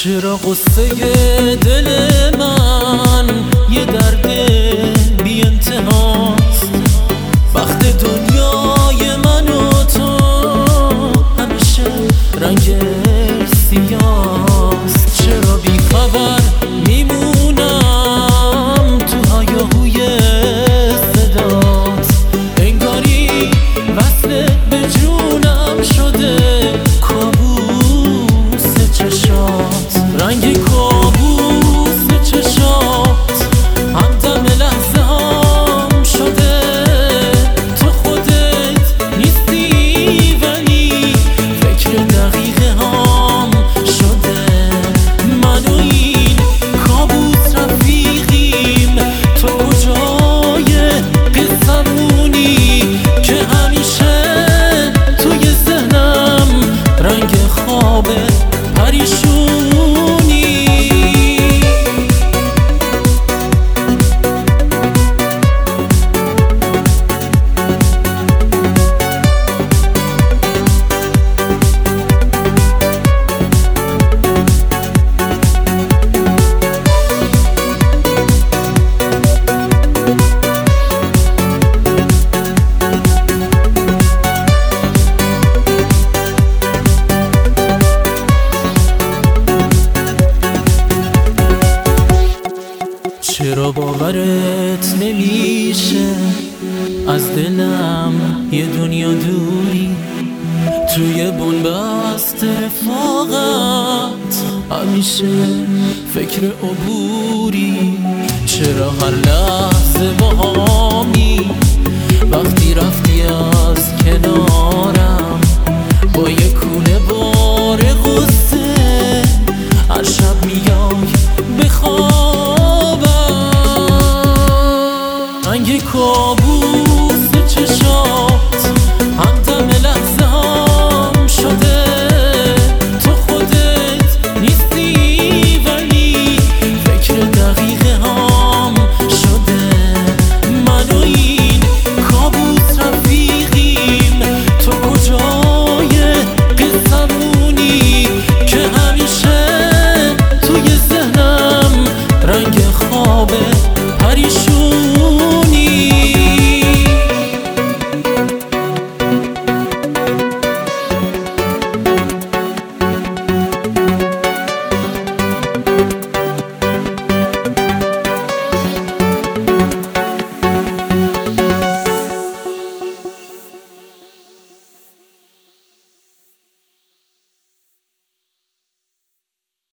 چرا قصه دل من یه درد بی انتهاست؟ وقت دنیای من و تو همیشه رنگ سیاست. چرا بی خبر میمونم تو هیاهوی صدات؟ انگاری وصل به جونم شده کابوس چشات، رنگ کابوس چشات همدم لحظه هام شده. تو خودت نیستی ولی فکر دقیقه هام شده. من و این کابوس رفیقیم، تو کجای قصه‌مونی که همیشه توی ذهنم رنگ خواب پریشونی. چرا باورت نمیشه از دلم یه دنیا دوری؟ توی بنبست رفاقت همیشه فکر عبوری. چرا هر لحظه باهامی وقتی رفتی از کنارم با یه